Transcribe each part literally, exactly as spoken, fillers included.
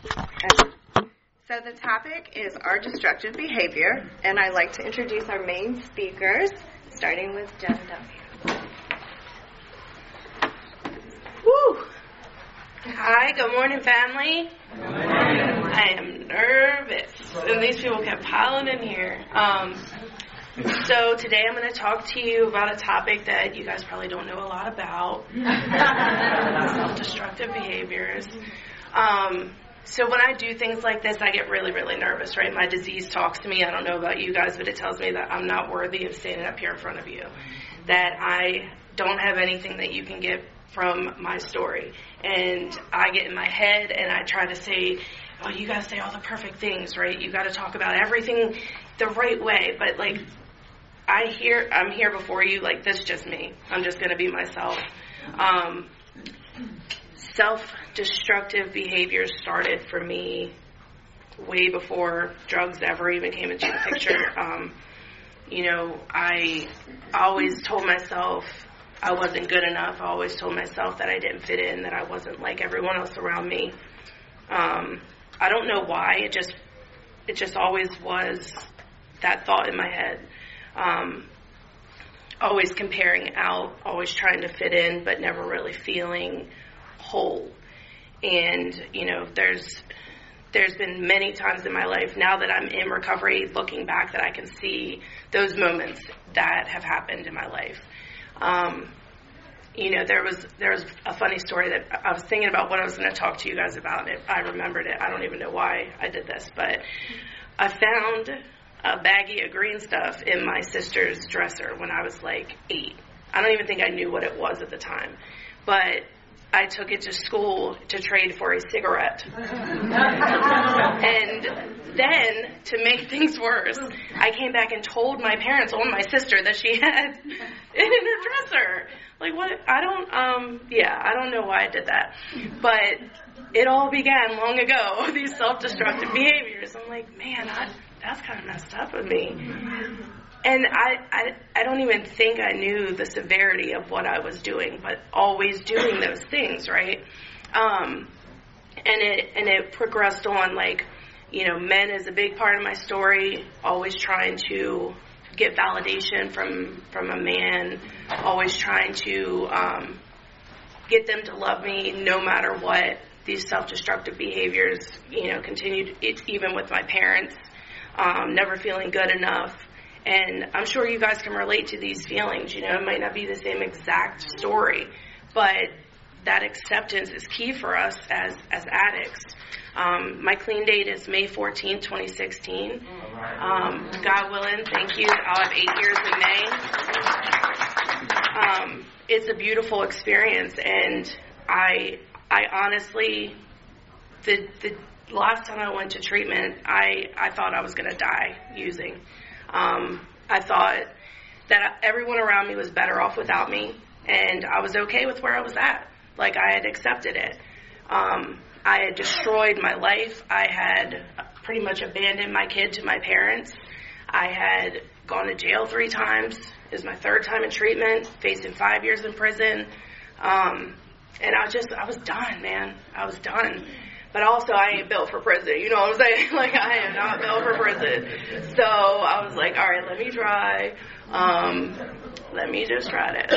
So the topic is our destructive behavior, and I'd like to introduce our main speakers, starting with Jen W. Woo! Hi, good morning, family. Good morning. I am nervous, and these people kept piling in here. Um, so today I'm going to talk to you about a topic that you guys probably don't know a lot about, self-destructive behaviors. Um, so when I do things like this, I get really, really nervous, right? My disease talks to me. I don't know about you guys, but it tells me that I'm not worthy of standing up here in front of you, that I don't have anything that you can get from my story. And I get in my head and I try to say, oh, you got to say all the perfect things, right? You got to talk about everything the right way. But like, I hear, I'm here before you, like, this is just me. I'm just going to be myself. Um, self-destructive behaviors started for me way before drugs ever even came into the picture. Um, you know, I always told myself I wasn't good enough. I always told myself that I didn't fit in, that I wasn't like everyone else around me. Um, I don't know why. It just, it just always was that thought in my head. Um, always comparing out, always trying to fit in, but never really feeling whole. And, you know, there's, there's been many times in my life now that I'm in recovery, looking back, that I can see those moments that have happened in my life. Um, you know, there was there was a funny story that I was thinking about what I was going to talk to you guys about. It, I remembered it. I don't even know why I did this, but I found a baggie of green stuff in my sister's dresser when I was like eight. I don't even think I knew what it was at the time, but I took it to school to trade for a cigarette. And then, to make things worse, I came back and told my parents, or my sister, that she had it in her dresser. Like, what? I don't, um, yeah, I don't know why I did that. But it all began long ago, these self-destructive behaviors. I'm like, man, I, that's kind of messed up with me. And I, I I don't even think I knew the severity of what I was doing, but always doing those things, right? Um, and it and it progressed on, like, you know, men is a big part of my story, always trying to get validation from, from a man, always trying to um, get them to love me no matter what. These self-destructive behaviors, you know, continued, it, even with my parents, um, never feeling good enough. And I'm sure you guys can relate to these feelings. You know, it might not be the same exact story, but that acceptance is key for us as, as addicts. Um, my clean date is May fourteenth, twenty sixteen. Um, God willing, thank you. I'll have eight years in May. Um, it's a beautiful experience, and I, I honestly, the the last time I went to treatment, I, I thought I was going to die using. Um, I thought that everyone around me was better off without me, and I was okay with where I was at. Like, I had accepted it. Um, I had destroyed my life. I had pretty much abandoned my kid to my parents. I had gone to jail three times. It was my third time in treatment, facing five years in prison. Um, and I just, I was done, man. I was done. But also, I ain't built for prison. You know what I'm saying? Like, I am not built for prison. So I was like, all right, let me try. Um, let me just try this.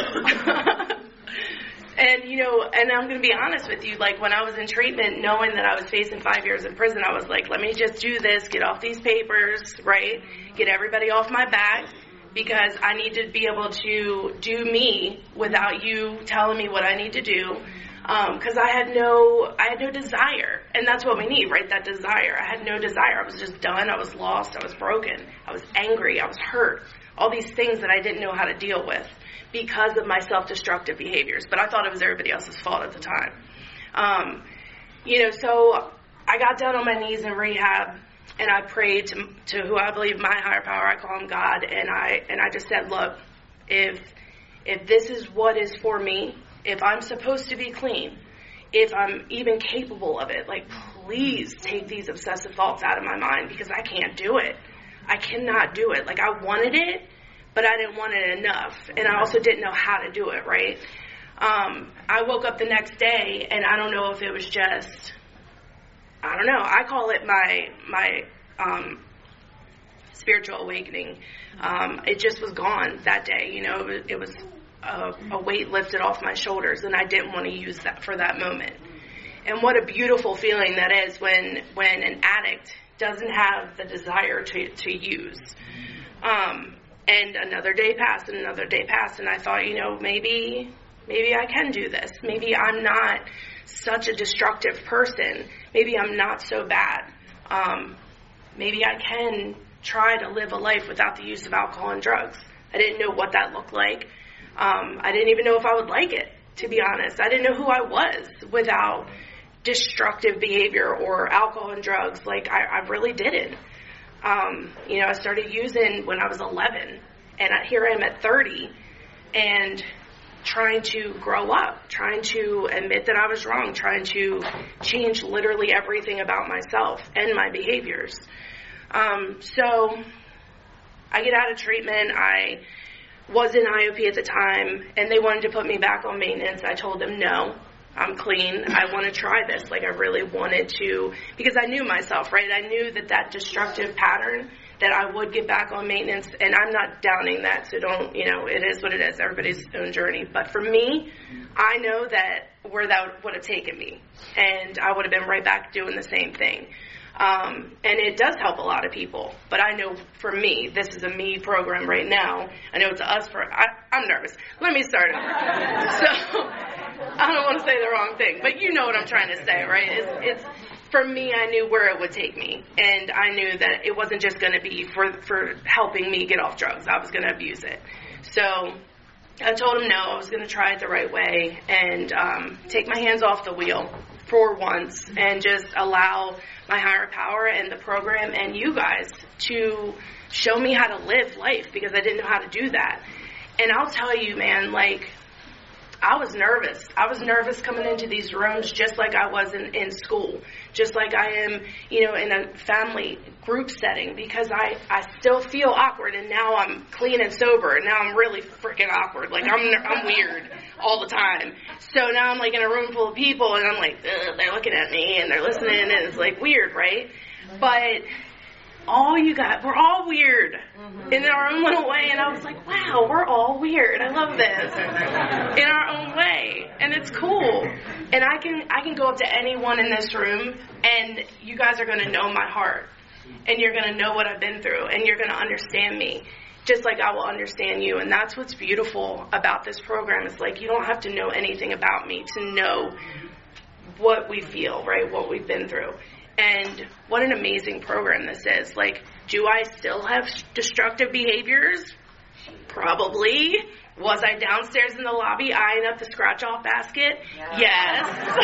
And, you know, and I'm going to be honest with you. Like, when I was in treatment, knowing that I was facing five years in prison, I was like, let me just do this, get off these papers, right? Get everybody off my back, because I need to be able to do me without you telling me what I need to do. Because um, I had no, I had no desire, and that's what we need, right? That desire. I had no desire. I was just done. I was lost. I was broken. I was angry. I was hurt. All these things that I didn't know how to deal with because of my self-destructive behaviors. But I thought it was everybody else's fault at the time. Um, you know, so I got down on my knees in rehab, and I prayed to, to who I believe my higher power. I call him God, and I and I just said, look, if if this is what is for me, if I'm supposed to be clean, if I'm even capable of it, like, please take these obsessive thoughts out of my mind, because I can't do it. I cannot do it. Like, I wanted it, but I didn't want it enough, and I also didn't know how to do it, right? Um, I woke up the next day, and I don't know if it was just, I I don't know, I call it my, my, um, spiritual awakening. Um, it just was gone that day. You know, it, it was a, a weight lifted off my shoulders, and I didn't want to use that for that moment. And what a beautiful feeling that is when, when an addict doesn't have the desire to, to use. Um, and another day passed and another day passed, and I thought, you know, maybe, maybe I can do this. Maybe I'm not such a destructive person. Maybe I'm not so bad. Um, maybe I can try to live a life without the use of alcohol and drugs. I didn't know what that looked like. Um, I didn't even know if I would like it, to be honest. I didn't know who I was without destructive behavior or alcohol and drugs. Like, I, I really didn't. Um, you know, I started using when I was eleven, and I, here I am at thirty, and trying to grow up, trying to admit that I was wrong, trying to change literally everything about myself and my behaviors. Um, so I get out of treatment. I was in I O P at the time, and they wanted to put me back on maintenance. I told them, no, I'm clean. I want to try this. Like, I really wanted to, because I knew myself, right? I knew that that destructive pattern, that I would get back on maintenance, and I'm not downing that, so don't, you know, it is what it is, everybody's own journey. But for me, I know that where that would have taken me, and I would have been right back doing the same thing. Um, and it does help a lot of people, but I know for me, this is a me program right now. I know it's a us for, I, I'm nervous. Let me start over. So, I don't want to say the wrong thing, but you know what I'm trying to say, right? It's, it's, for me, I knew where it would take me, and I knew that it wasn't just going to be for, for helping me get off drugs. I was going to abuse it. So, I told him no, I was going to try it the right way, and um, take my hands off the wheel for once, and just allow my higher power and the program and you guys to show me how to live life, because I didn't know how to do that. And I'll tell you, man, like, I was nervous. I was nervous coming into these rooms just like I was in, in school, just like I am, you know, in a family group setting, because I, I still feel awkward, and now I'm clean and sober, and now I'm really freaking awkward. Like, I'm I'm weird all the time. So now I'm like in a room full of people, and I'm like, they're looking at me, and they're listening, and it's like weird, right? But all you got, we're all weird mm-hmm. in our own little way, and I was like, wow, we're all weird. I love this in our own way, and it's cool. And I can I can go up to anyone in this room, and you guys are going to know my heart, and you're going to know what I've been through, and you're going to understand me, just like I will understand you. And that's what's beautiful about this program. It's like, you don't have to know anything about me to know what we feel, right, what we've been through. And what an amazing program this is. Like, do I still have destructive behaviors? Probably. Was I downstairs in the lobby eyeing up the scratch-off basket? Yeah. Yes.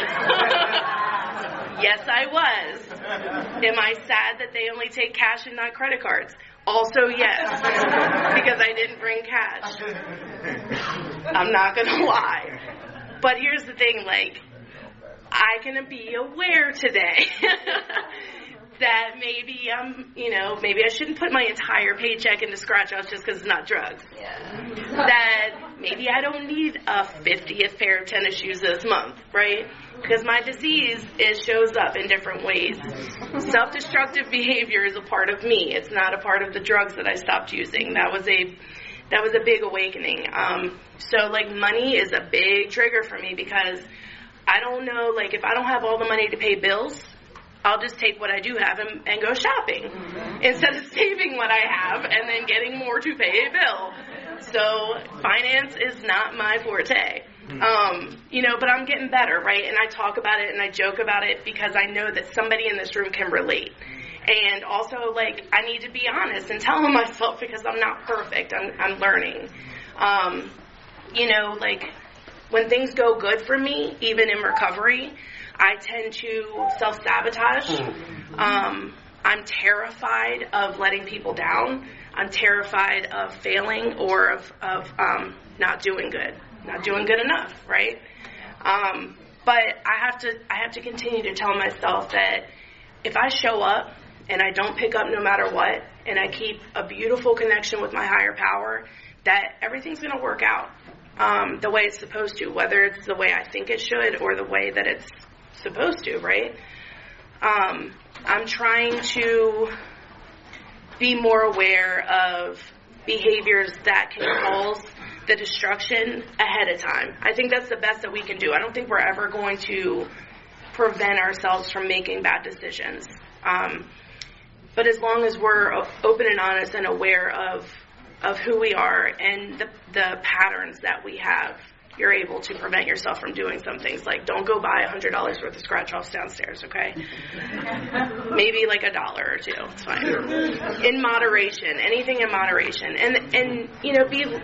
Yes, I was. Am I sad that they only take cash and not credit cards? Also, yes. Because I didn't bring cash. I'm not going to lie. But here's the thing, like, I can be aware today that maybe I'm, you know, maybe I shouldn't put my entire paycheck into scratch-offs just because it's not drugs. Yeah. That maybe I don't need a fiftieth pair of tennis shoes this month, right? Because my disease, it shows up in different ways. Self-destructive behavior is a part of me. It's not a part of the drugs that I stopped using. That was a that was a big awakening. Um, so, like, money is a big trigger for me, because I don't know, like, if I don't have all the money to pay bills, I'll just take what I do have and, and go shopping mm-hmm. instead of saving what I have and then getting more to pay a bill. So finance is not my forte. Um, you know, but I'm getting better, right? And I talk about it and I joke about it because I know that somebody in this room can relate. And also, like, I need to be honest and tell myself, because I'm not perfect. I'm, I'm learning. Um, you know, like, when things go good for me, even in recovery, I tend to self-sabotage. Um, I'm terrified of letting people down. I'm terrified of failing or of, of um, not doing good, not doing good enough, right? Um, but I have to I have to continue to tell myself that if I show up and I don't pick up no matter what, and I keep a beautiful connection with my higher power, that everything's going to work out. Um, the way it's supposed to, whether it's the way I think it should or the way that it's supposed to, right? Um, I'm trying to be more aware of behaviors that can cause the destruction ahead of time. I think that's the best that we can do. I don't think we're ever going to prevent ourselves from making bad decisions. Um, but as long as we're open and honest and aware of of who we are and the, the patterns that we have, you're able to prevent yourself from doing some things. Like, don't go buy one hundred dollars worth of scratch-offs downstairs, okay? Maybe like a dollar or two. It's fine. In moderation. Anything in moderation. And, and you know, be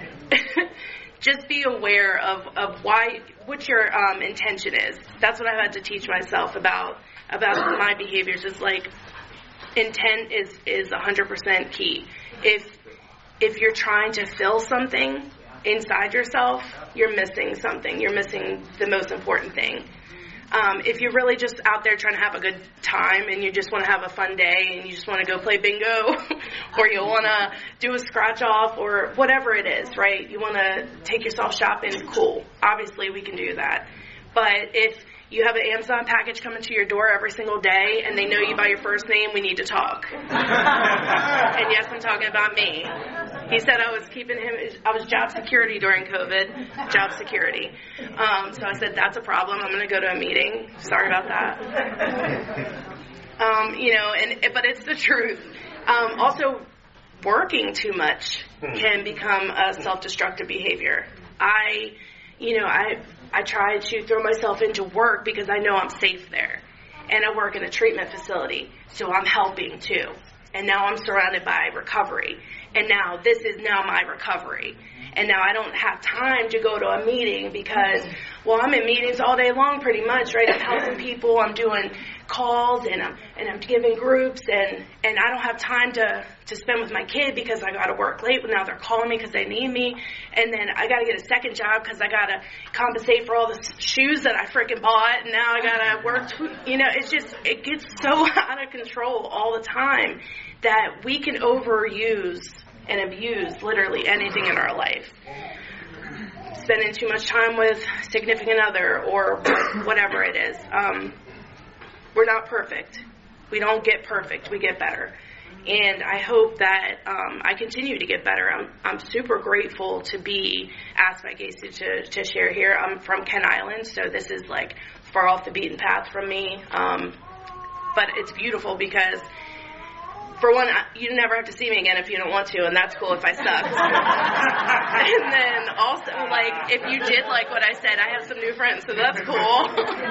just be aware of, of why, what your um, intention is. That's what I've had to teach myself about about my behaviors. Is like, intent is, is one hundred percent key. If If you're trying to fill something inside yourself, you're missing something. You're missing the most important thing. Um, if you're really just out there trying to have a good time and you just want to have a fun day and you just want to go play bingo or you want to do a scratch off or whatever it is, right? You want to take yourself shopping, cool. Obviously, we can do that. But if you have an Amazon package coming to your door every single day and they know you by your first name, we need to talk. And yes, I'm talking about me. He said I was keeping him, I was job security during COVID, job security. Um, so I said, that's a problem. I'm going to go to a meeting. Sorry about that. Um, you know, and but it's the truth. Um, also, working too much can become a self-destructive behavior. I, you know, I... I try to throw myself into work because I know I'm safe there. And I work in a treatment facility, so I'm helping too. And now I'm surrounded by recovery. And now this is now my recovery. And now I don't have time to go to a meeting because, well, I'm in meetings all day long pretty much, right? I'm helping people, I'm doing calls, and I'm and I'm giving groups, and, and I don't have time to, to spend with my kid because I got to work late. Now they're calling me because they need me, and then I got to get a second job because I got to compensate for all the shoes that I freaking bought, and now I got to work. Tw- you know, it's just, it gets so out of control all the time that we can overuse and abuse literally anything in our life. Spending too much time with significant other or whatever it is. Um, we're not perfect. We don't get perfect. We get better. And I hope that um, I continue to get better. I'm I'm super grateful to be asked by Casey to, to share here. I'm from Kent Island, so this is like far off the beaten path from me. Um, but it's beautiful because, for one, you never have to see me again if you don't want to, and that's cool if I suck. And then also, like, if you did like what I said, I have some new friends, so that's cool.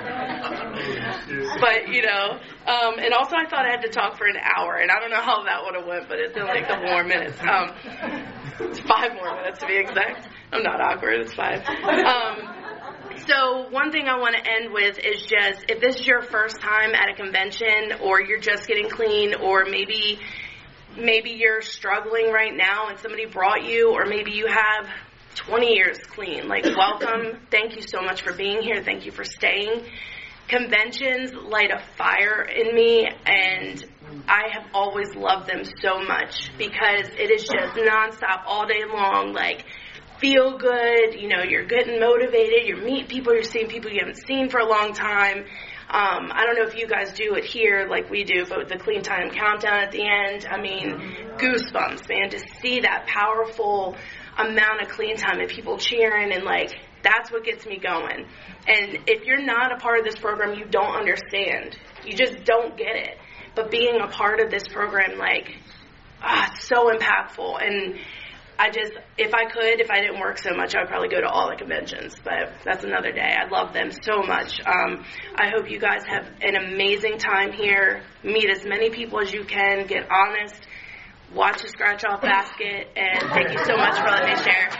But, you know, um, and also I thought I had to talk for an hour, and I don't know how that would have went, but it's been like a couple more minutes. Um, it's five more minutes to be exact. I'm not awkward, it's five. Um, So one thing I want to end with is just, if this is your first time at a convention, or you're just getting clean, or maybe maybe you're struggling right now and somebody brought you, or maybe you have twenty years clean, like, welcome. Thank you so much for being here. Thank you for staying. Conventions light a fire in me, and I have always loved them so much because it is just nonstop all day long, like, feel good, you know, you're getting motivated, you're meeting people, you're seeing people you haven't seen for a long time. Um, I don't know if you guys do it here like we do, but with the Clean Time Countdown at the end, I mean, goosebumps, man, to see that powerful amount of clean time and people cheering, and, like, that's what gets me going. And if you're not a part of this program, you don't understand. You just don't get it. But being a part of this program, like, ah, it's so impactful. And I just, if I could, if I didn't work so much, I would probably go to all the conventions, but that's another day. I love them so much. Um, I hope you guys have an amazing time here. Meet as many people as you can. Get honest. Watch the Scratch Off Basket. And thank you so much for letting me share.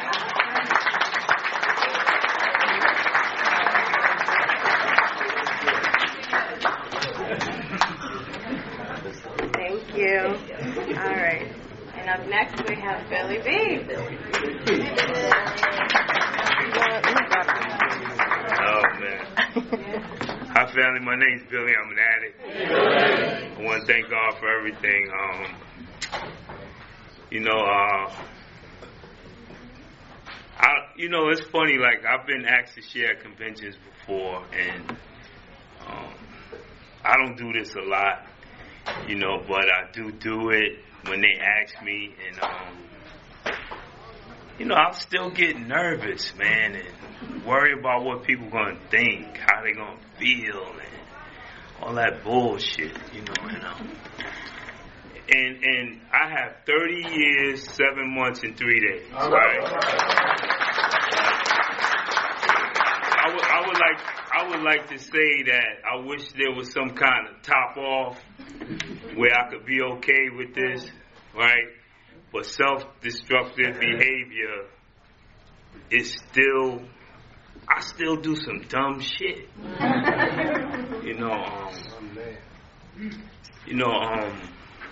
Thank you. All right. And up next we have Billy B. Oh, man. Hi, family. My name's Billy. I'm an addict. I want to thank God for everything. Um, you know, uh, I, you know, it's funny. Like, I've been asked to share at conventions before, and um, I don't do this a lot, you know, but I do do it when they ask me, and um, you know, I'll still get nervous, man, and worry about what people gonna think, how they gonna feel, and all that bullshit, you know, and um, and and I have thirty years, seven months, and three days, right? I would, I would like, I would like to say that I wish there was some kind of top off where I could be okay with this, right? But self-destructive behavior is still, I still do some dumb shit. You know, um, you know, um,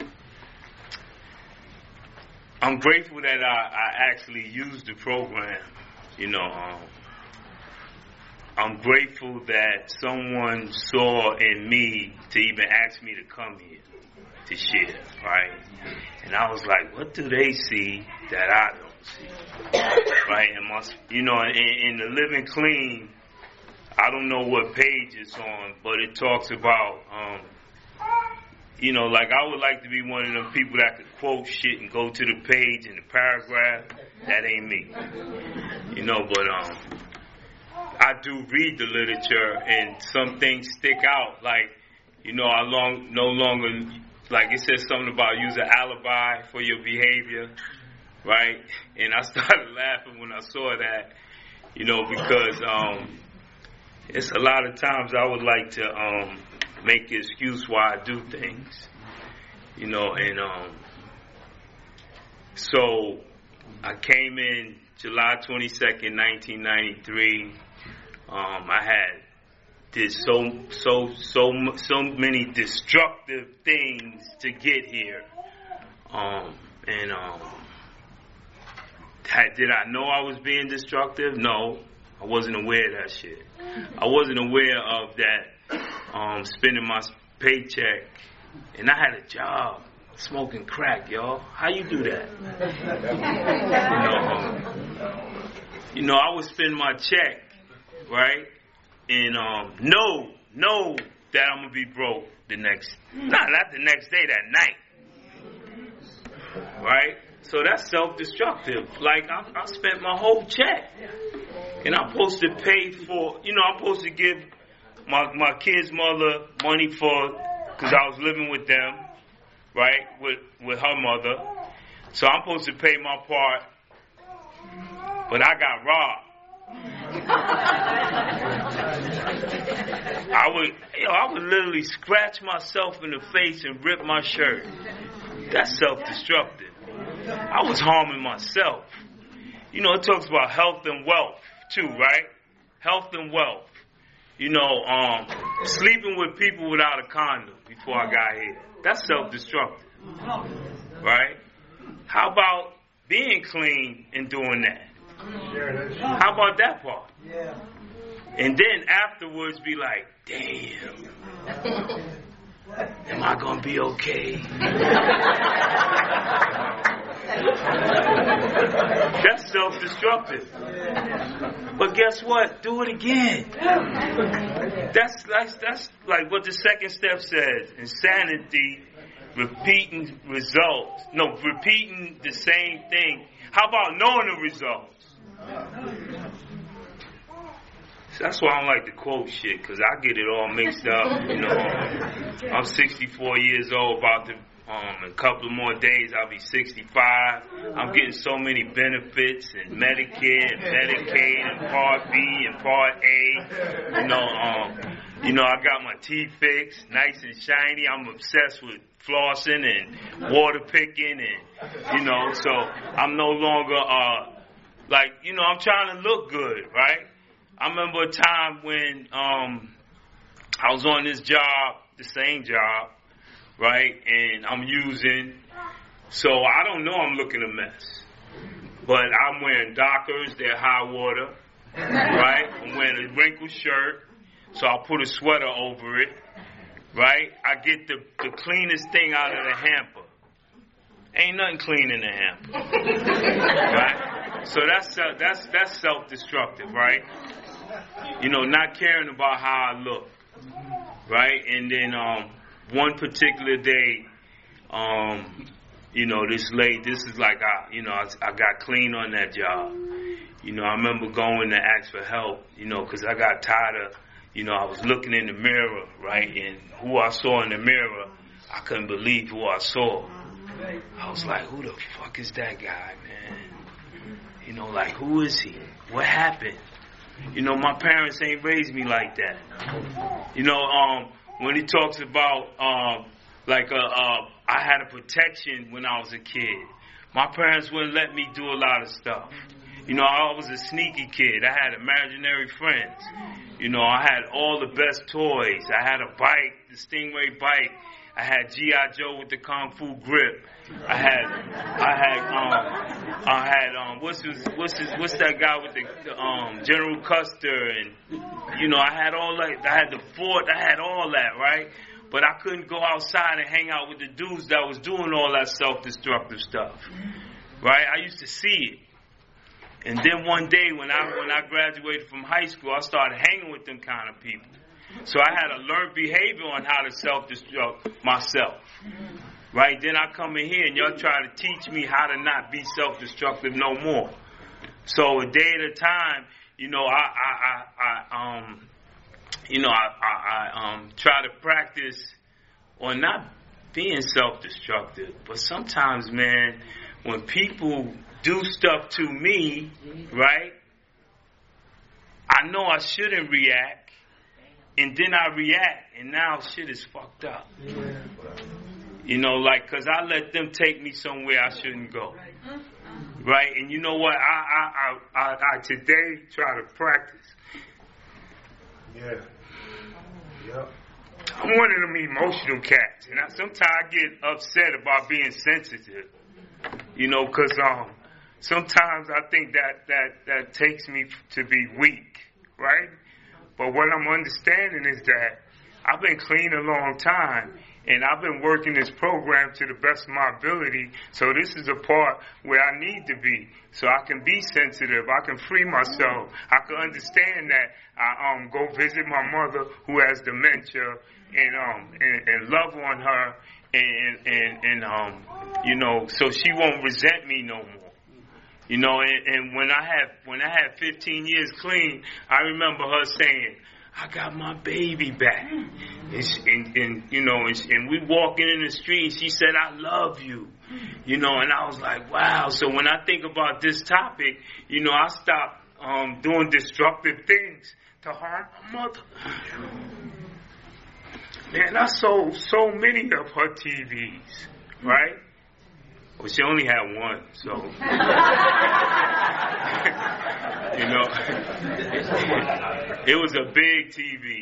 I'm grateful that I, I actually used the program, you know, um, I'm grateful that someone saw in me to even ask me to come here to share, right? And I was like, what do they see that I don't see, right? And my, you know, in, in the Living Clean, I don't know what page it's on, but it talks about, um, you know, like I would like to be one of them people that could quote shit and go to the page and the paragraph. That ain't me, you know. But um. I do read the literature, and some things stick out. Like, you know, I long, no longer, like it says something about use an alibi for your behavior, right? And I started laughing when I saw that, you know, because um, it's a lot of times I would like to um, make an excuse why I do things, you know, and um, so I came in July twenty-second, nineteen ninety-three. Um, I had did so so so so many destructive things to get here, um, and um, had, did I know I was being destructive? No, I wasn't aware of that shit. I wasn't aware of that um, spending my paycheck, and I had a job smoking crack, y'all. How you do that? you know, um, you know, I would spend my check. Right? And um, know, know that I'm going to be broke the next, nah, not the next day, that night. Right? So that's self-destructive. Like, I, I spent my whole check. And I'm supposed to pay for, you know, I'm supposed to give my, my kid's mother money for, because I was living with them, right, with, with her mother. So I'm supposed to pay my part, but I got robbed. I would, you know, I would literally scratch myself in the face and rip my shirt. That's self-destructive. I was harming myself. You know, it talks about health and wealth too, right? Health and wealth. You know, um, sleeping with people without a condom before I got here. That's self-destructive, right? How about being clean and doing that? How about that part? Yeah. And then afterwards be like, damn, am I going to be okay? That's self-destructive. But guess what? Do it again. That's, that's, that's like what the second step says. Insanity, repeating results. No, repeating the same thing. How about knowing the results? That's why I don't like to quote shit, because I get it all mixed up. You know, I'm sixty-four years old, about to, um, in a couple of more days, I'll be sixty-five. I'm getting so many benefits, and Medicare, and Medicaid, and Part B, and Part A. You know, um, you know, I got my teeth fixed, nice and shiny. I'm obsessed with flossing and water picking, and, you know, so I'm no longer, uh, like, you know, I'm trying to look good, right? I remember a time when um, I was on this job, the same job, right? And I'm using, so I don't know I'm looking a mess. But I'm wearing Dockers, they're high water, right? I'm wearing a wrinkled shirt, so I'll put a sweater over it, right? I get the, the cleanest thing out of the hamper. Ain't nothing clean in the hamper, right? So that's uh, that's that's self-destructive, right? You know, not caring about how I look, right? And then um, one particular day, um, you know, this lady, this is like, I, you know, I, I got clean on that job. You know, I remember going to ask for help, you know, because I got tired of, you know, I was looking in the mirror, right? And who I saw in the mirror, I couldn't believe who I saw. I was like, who the fuck is that guy, man? You know, like, who is he? What happened? You know, my parents ain't raised me like that. You know, um, when he talks about, um, like, uh, uh, I had a protection when I was a kid. My parents wouldn't let me do a lot of stuff. You know, I was a sneaky kid. I had imaginary friends. You know, I had all the best toys. I had a bike, the Stingray bike. I had G I Joe with the Kung Fu grip. I had, I had, um, I had, um, what's his, what's his, what's that guy with the, the um, General Custer, and you know, I had all that. I had the fort. I had all that, right? But I couldn't go outside and hang out with the dudes that was doing all that self-destructive stuff, right? I used to see it. And then one day when I when I graduated from high school, I started hanging with them kind of people. So I had to learn behavior on how to self-destruct myself. Right? Then I come in here and y'all try to teach me how to not be self-destructive no more. So a day at a time, you know, I I, I, I um you know, I, I, I um try to practice on not being self-destructive. But sometimes, man, when people do stuff to me, right, I know I shouldn't react, and then I react, and now shit is fucked up. You know, like, because I let them take me somewhere I shouldn't go. Right? And you know what? I, I, I, I, I today try to practice. Yeah. Yep. I'm one of them emotional cats, and I, sometimes I get upset about being sensitive. You know, because um, sometimes I think that, that, that takes me to be weak, right? But what I'm understanding is that I've been clean a long time, and I've been working this program to the best of my ability, so this is a part where I need to be, so I can be sensitive, I can free myself, I can understand that I um go visit my mother who has dementia, and um and, and love on her, and and and um you know, so she won't resent me no more. You know, and, and when I had when I had fifteen years clean, I remember her saying, "I got my baby back," and, she, and, and you know, and, and we walking in the street, and she said, "I love you," you know, and I was like, "Wow!" So when I think about this topic, you know, I stopped um, doing destructive things to harm my mother. Man, I sold so many of her T Vs, right? Well, she only had one, so, you know, it was a big T V,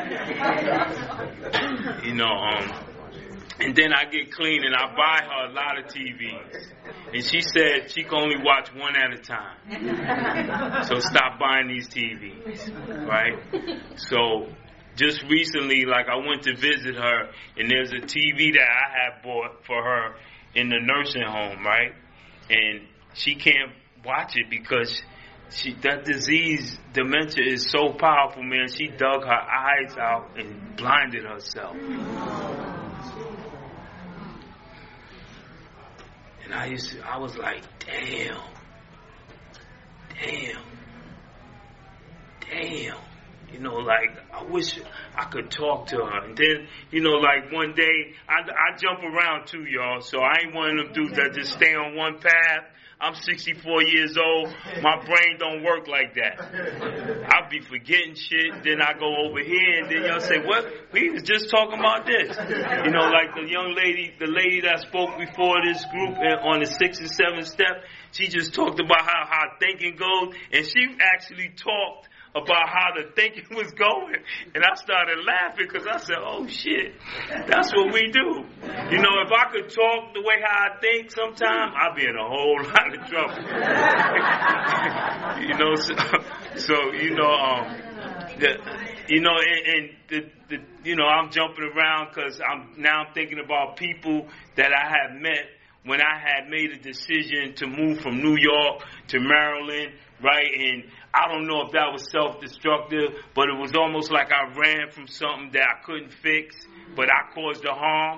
you know, um, and then I get clean and I buy her a lot of T Vs, and she said she can only watch one at a time, so stop buying these T Vs, right? So, just recently, like, I went to visit her, and there's a T V that I had bought for her in the nursing home, right? And she can't watch it because she that disease, dementia, is so powerful, man. She dug her eyes out and blinded herself. And I used to, I was like, damn, damn, damn. You know, like, I wish I could talk to her. And then, you know, like, one day, I, I jump around too, y'all. So I ain't one of them dudes that just stay on one path. I'm sixty-four years old. My brain don't work like that. I'll be forgetting shit. Then I go over here, and then y'all say, what? We was just talking about this. You know, like the young lady, the lady that spoke before this group on the sixth and seventh step, she just talked about how, how thinking goes, and she actually talked about how the thinking was going, and I started laughing because I said, oh shit, that's what we do. You know, if I could talk the way how I think sometime, I'd be in a whole lot of trouble. You know, so, so you know, um, the, you know, and, and the, the, you know, I'm jumping around because I'm now I'm thinking about people that I have met when I had made a decision to move from New York to Maryland, right? And I don't know if that was self-destructive, but it was almost like I ran from something that I couldn't fix, but I caused the harm.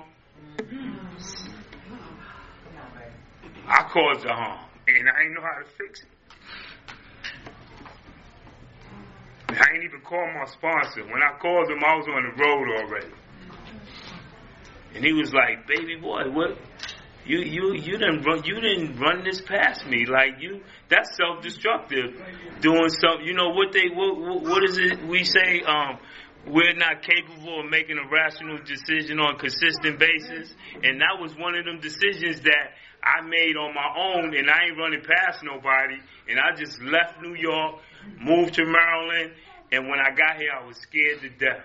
I caused the harm, and I didn't know how to fix it. I ain't even called my sponsor. When I called him, I was on the road already. And he was like, "Baby boy, what? You you you didn't run you didn't run this past me. Like you, that's self-destructive. Doing something. You know what they what what, what is it we say? Um, we're not capable of making a rational decision on a consistent basis. And that was one of them decisions that I made on my own, and I ain't running past nobody. And I just left New York, moved to Maryland, and when I got here, I was scared to death.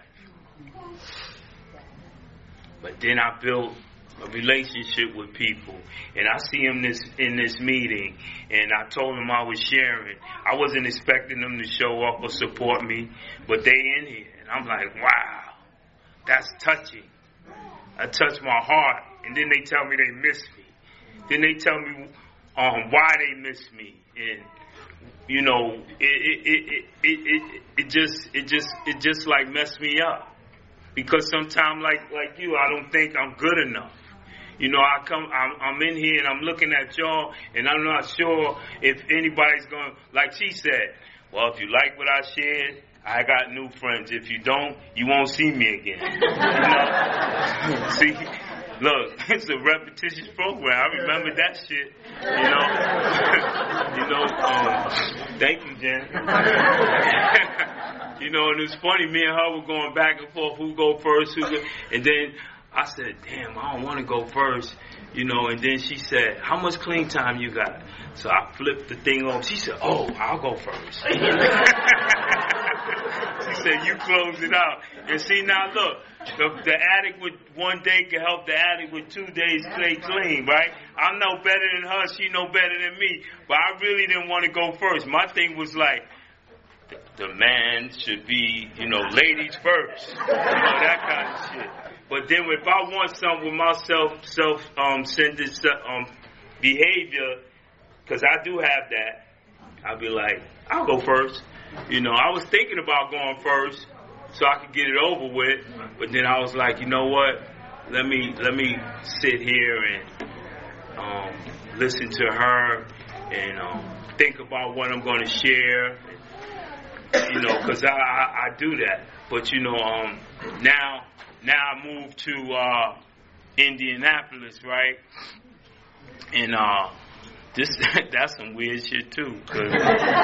But then I built a relationship with people, and I see them this in this meeting, and I told them I was sharing. I wasn't expecting them to show up or support me, but they in here, and I'm like, wow, that's touching. That touched my heart, and then they tell me they miss me. Then they tell me um, why they miss me, and you know, it it it it it, it just it just it just like messed me up. Because sometimes, like like you, I don't think I'm good enough. You know, I come, I'm, I'm in here and I'm looking at y'all, and I'm not sure if anybody's going. Like she said, well, if you like what I shared, I got new friends. If you don't, you won't see me again. You know? See, look, it's a repetitious program. I remember that shit. You know, you know. Um, thank you, Jen. You know, and it's funny, me and her were going back and forth, who go first, who go, and then I said, damn, I don't want to go first, you know, and then she said, how much clean time you got? So I flipped the thing over. She said, oh, I'll go first. She said, you close it out. And see, now look, the, the addict with one day can help the addict with two days stay clean, right? I know better than her, she know better than me, but I really didn't want to go first. My thing was like, the man should be, you know, ladies first, you know, that kind of shit. But then if I want something with my self, self, um, centered, um, behavior, because I do have that, I'll be like, I'll go first. You know, I was thinking about going first so I could get it over with, but then I was like, you know what? Let me, let me sit here and, um, listen to her and, um, think about what I'm going to share. You know, because I, I, I do that. But, you know, um, now now I moved to uh, Indianapolis, right? And uh, this that's some weird shit, too, because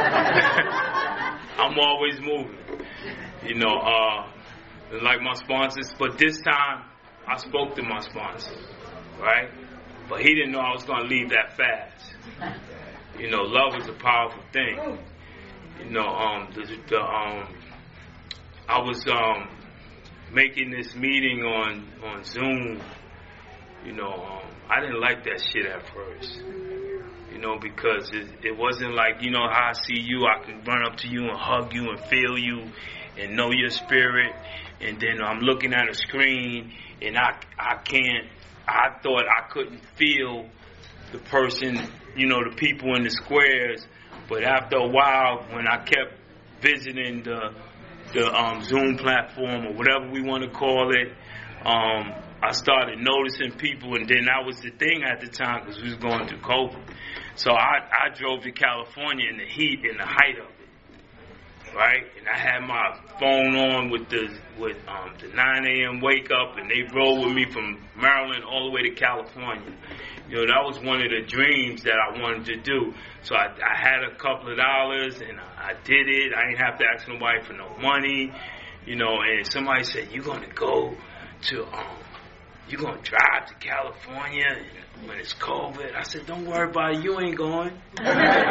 I'm always moving. You know, uh, like my sponsors. But this time, I spoke to my sponsor, right? But he didn't know I was going to leave that fast. You know, love is a powerful thing. You know, um, the, the, um, I was um, making this meeting on, on Zoom. You know, um, I didn't like that shit at first. You know, because it, it wasn't like, you know, how I see you, I can run up to you and hug you and feel you and know your spirit. And then I'm looking at a screen and I, I can't, I thought I couldn't feel the person, you know, the people in the squares. But after a while, when I kept visiting the the um, Zoom platform or whatever we want to call it, um, I started noticing people, and then that was the thing at the time because we was going through COVID. So I, I drove to California in the heat, in the height of it, right? And I had my phone on with the with um, the nine a.m. wake up, and they rode with me from Maryland all the way to California. You know, that was one of the dreams that I wanted to do. So I, I had a couple of dollars, and I, I did it. I didn't have to ask nobody for no money, you know. And somebody said, "You're gonna go to, um, you're gonna drive to California when it's COVID." I said, "Don't worry about it. You ain't going." You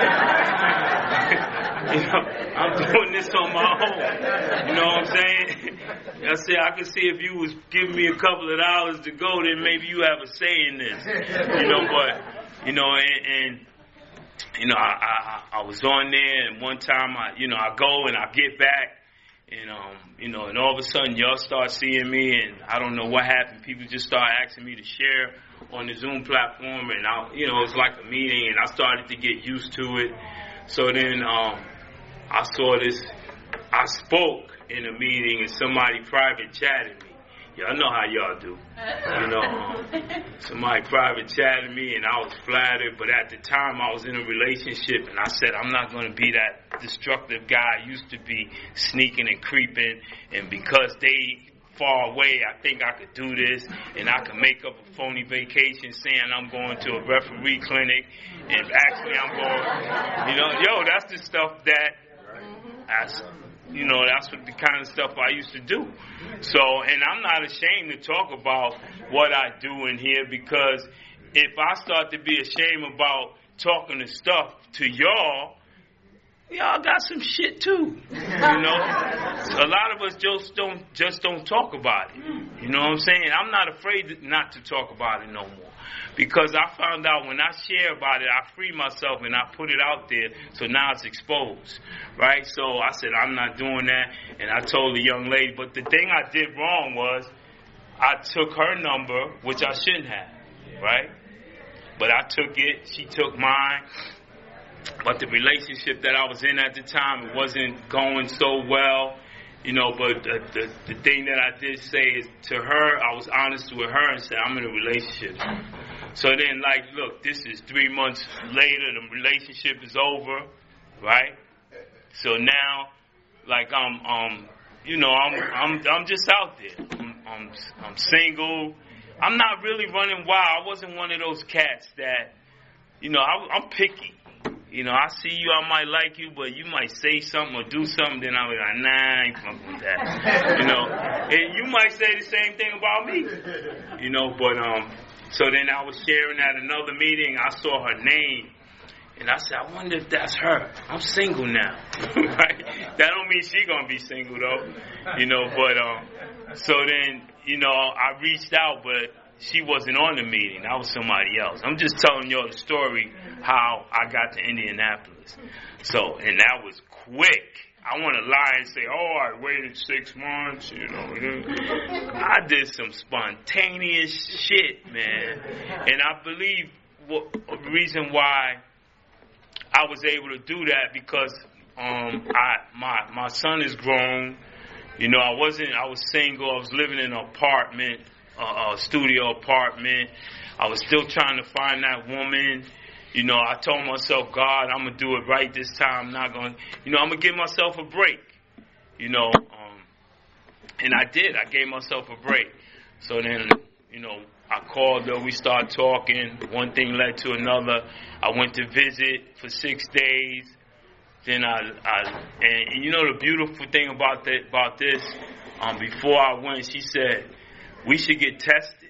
know, I'm doing this on my own. You know what I'm saying? I said, I could see if you was giving me a couple of dollars to go, then maybe you have a say in this. You know, but, you know, and, and you know, I, I, I was on there, and one time, I, you know, I go and I get back, And, um, you know, and all of a sudden y'all start seeing me, and I don't know what happened. People just start asking me to share on the Zoom platform, and I, you know, it's like a meeting, and I started to get used to it. So then um, I saw this, I spoke in a meeting, and somebody private chatted me. Y'all know how y'all do. You know, um, somebody private chatted me, and I was flattered, but at the time I was in a relationship, and I said, I'm not going to be that destructive guy I used to be, sneaking and creeping, and because they far away, I think I could do this, and I can make up a phony vacation saying I'm going to a referee clinic, and actually I'm going, you know, yo, that's the stuff that I, you know, that's what the kind of stuff I used to do. So, and I'm not ashamed to talk about what I do in here, because if I start to be ashamed about talking to stuff to y'all, y'all got some shit too. You know, a lot of us just don't just don't talk about it. You know what I'm saying? I'm not afraid not to talk about it no more, because I found out when I share about it, I free myself and I put it out there, so now it's exposed, right? So I said, I'm not doing that, and I told the young lady, but the thing I did wrong was I took her number, which I shouldn't have, right? But I took it, she took mine, but the relationship that I was in at the time, it wasn't going so well. You know, but the, the, the thing that I did say is to her, I was honest with her and said, I'm in a relationship. So then, like, look, this is three months later, the relationship is over, right? So now, like, I'm, um, you know, I'm, I'm, I'm just out there. I'm, I'm, I'm single. I'm not really running wild. I wasn't one of those cats that, you know, I, I'm picky. You know, I see you, I might like you, but you might say something or do something, then I'll be like, nah, I ain't fucking with that. You know, and you might say the same thing about me. You know, but, um, so then I was sharing at another meeting, I saw her name, and I said, I wonder if that's her. I'm single now. Right? That don't mean she gonna be single, though. You know, but, um, so then, you know, I reached out, but she wasn't on the meeting. That was somebody else. I'm just telling y'all the story how I got to Indianapolis. So, and that was quick. I want to lie and say, oh, I waited six months, you know. I did some spontaneous shit, man. And I believe what, the reason why I was able to do that, because um, I my my son is grown. You know, I wasn't, I was single. I was living in an apartment. A uh, studio apartment. I was still trying to find that woman. You know, I told myself, God, I'm going to do it right this time. I'm not going to, you know, I'm going to give myself a break. You know, um, and I did. I gave myself a break. So then, you know, I called her. We started talking. One thing led to another. I went to visit for six days. Then I, I and, and you know the beautiful thing about that, about this, um, before I went, she said, we should get tested.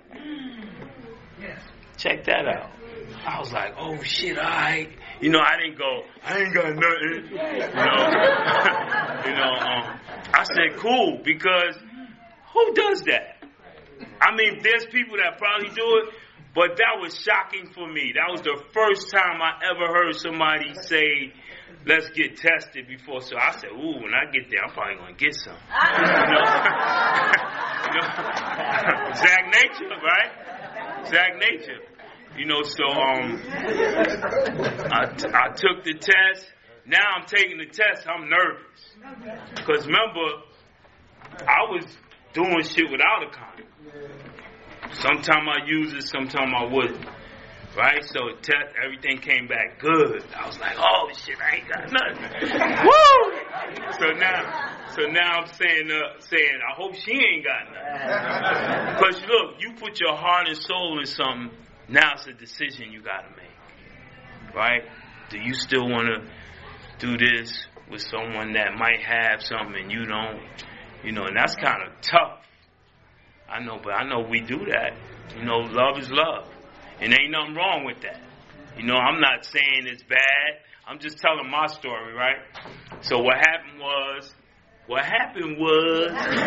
Yes. Check that out. I was like, oh shit, all right. You know, I didn't go, I ain't got nothing. You know, you know. Um, I said, cool, because who does that? I mean, there's people that probably do it, but that was shocking for me. That was the first time I ever heard somebody say, let's get tested before. So I said, ooh, when I get there, I'm probably going to get some. You know? You know? Exact nature, right? Exact nature. You know, so um, I, t- I took the test. Now I'm taking the test. I'm nervous. Because remember, I was doing shit without a condom. Sometimes I use it, sometimes I wouldn't. Right? So test, everything came back good. I was like, oh shit, I ain't got nothing. Woo! So now, so now I'm saying, uh, saying, I hope she ain't got nothing. Because look, you put your heart and soul in something, now it's a decision you gotta make. Right? Do you still want to do this with someone that might have something and you don't? You know, and that's kind of tough. I know, but I know we do that. You know, love is love. And ain't nothing wrong with that. You know, I'm not saying it's bad. I'm just telling my story, right? So what happened was, what happened was,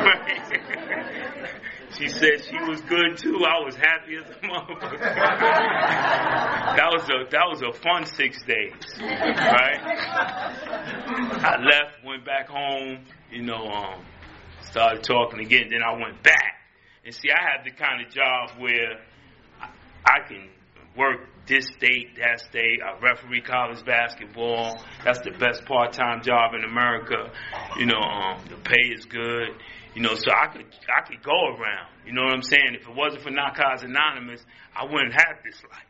she said she was good too. I was happy as a motherfucker. That was a that was a fun six days, right? I left, went went back home, you know, um, started talking again. Then I went back. And see, I have the kind of job where I, I can work this state, that state. I referee college basketball. That's the best part-time job in America. You know, um, the pay is good. You know, so I could I could go around. You know what I'm saying? If it wasn't for Narcotics Anonymous, I wouldn't have this life.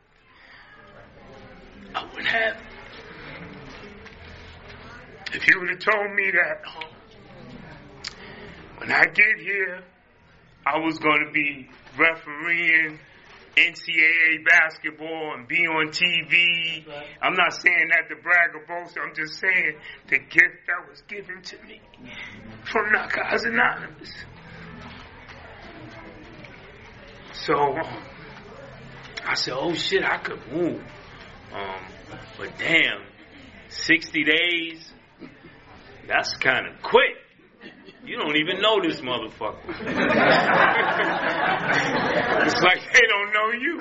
I wouldn't have. If you would have told me that um, when I get here, I was going to be refereeing N C double A basketball and be on T V. Right. I'm not saying that to brag or boast. I'm just saying the gift that was given to me from Narcotics Anonymous. So um, I said, oh shit, I could move. Um, but damn, sixty days, that's kind of quick. You don't even know this motherfucker. It's like they don't know you.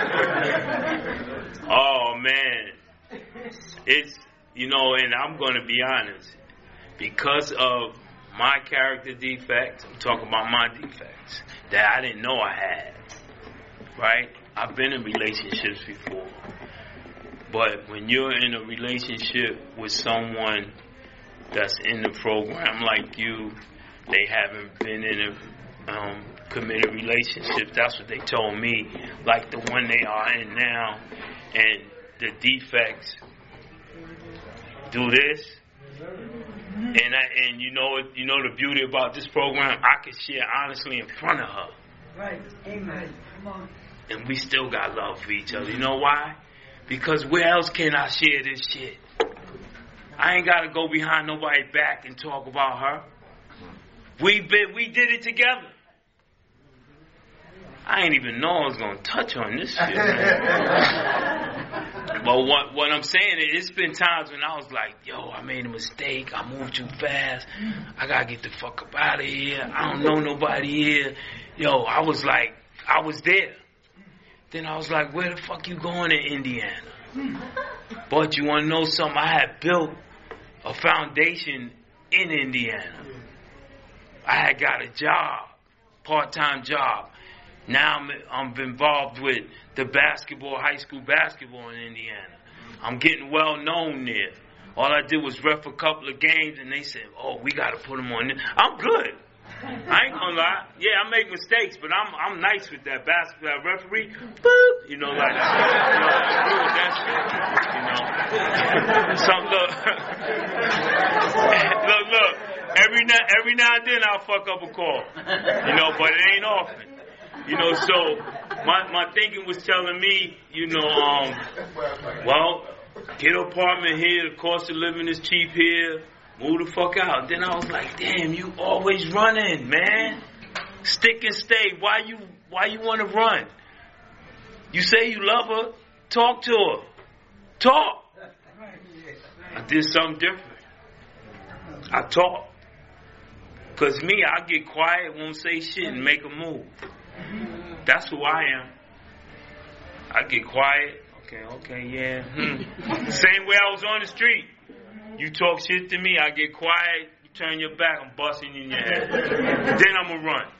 Oh, man. It's, you know, and I'm going to be honest. Because of my character defects, I'm talking about my defects, that I didn't know I had. Right? I've been in relationships before. But when you're in a relationship with someone that's in the program like you, they haven't been in a um, committed relationship. That's what they told me, like the one they are in now. And the defects do this. And I, and you know you know the beauty about this program, I can share honestly in front of her. Right. Amen. Come on. And we still got love for each other. You know why? Because where else can I share this shit? I ain't got to go behind nobody's back and talk about her. We been, we did it together. I ain't even know I was going to touch on this shit, man. But what, what I'm saying is, it's been times when I was like, yo, I made a mistake. I moved too fast. I got to get the fuck up out of here. I don't know nobody here. Yo, I was like, I was there. Then I was like, where the fuck you going in Indiana? But you want to know something? I had built a foundation in Indiana. I had got a job, part-time job. Now I'm, I'm involved with the basketball, high school basketball in Indiana. I'm getting well known there. All I did was ref a couple of games, and they said, oh, we got to put them on there. I'm good. I ain't gonna lie. Yeah, I make mistakes, but I'm I'm nice with that basketball referee. Boop, you know, like you know, I'm good with that shit. You know, some look, look, look. Every now every now and then I'll fuck up a call. You know, but it ain't often. You know, so my my thinking was telling me, you know, um, well, get an apartment here. The cost of living is cheap here. Move the fuck out. Then I was like, damn, you always running, man. Stick and stay. Why you why you want to run? You say you love her. Talk to her. Talk. I did something different. I talk. Because me, I get quiet, won't say shit, and make a move. That's who I am. I get quiet. Okay, okay, yeah. Hmm. Same way I was on the street. You talk shit to me, I get quiet, you turn your back, I'm busting you in your head. Then I'm gonna run.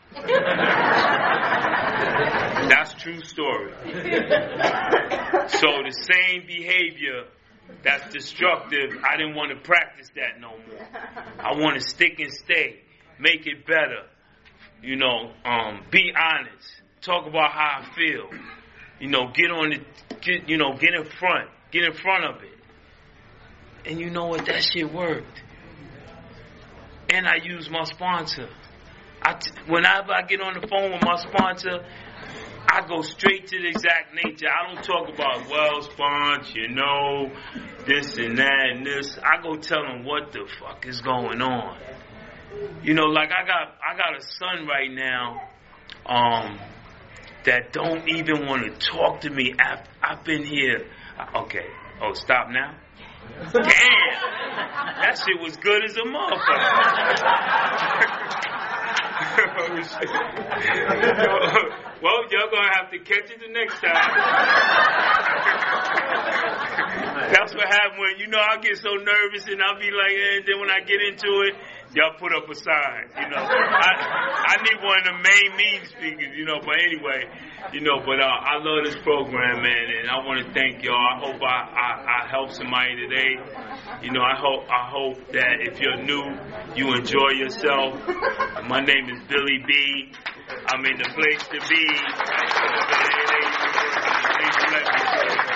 That's true story. So the same behavior that's destructive, I didn't want to practice that no more. I want to stick and stay, make it better. You know, um, be honest, talk about how I feel. You know, get on the, get, you know, get in front, get in front of it. And you know what? That shit worked. And I use my sponsor. I t- whenever I get on the phone with my sponsor, I go straight to the exact nature. I don't talk about, well, sponsor, you know, this and that and this. I go tell them what the fuck is going on. You know, like I got I got a son right now um, that don't even want to talk to me after I've been here. Okay. Oh, stop now? Damn, that shit was good as a motherfucker. Well, y'all gonna have to catch it the next time. That's what happens when, you know, I get so nervous and I'll be like, eh, and then when I get into it, y'all put up a sign, you know. I, I need one of the main meeting speakers, you know, but anyway, you know, but uh, I love this program, man, and I want to thank y'all. I hope I, I, I help somebody today. You know, I hope I hope that if you're new, you enjoy yourself. My name is Billy B. I'm in the place to be. Thanks for letting me go.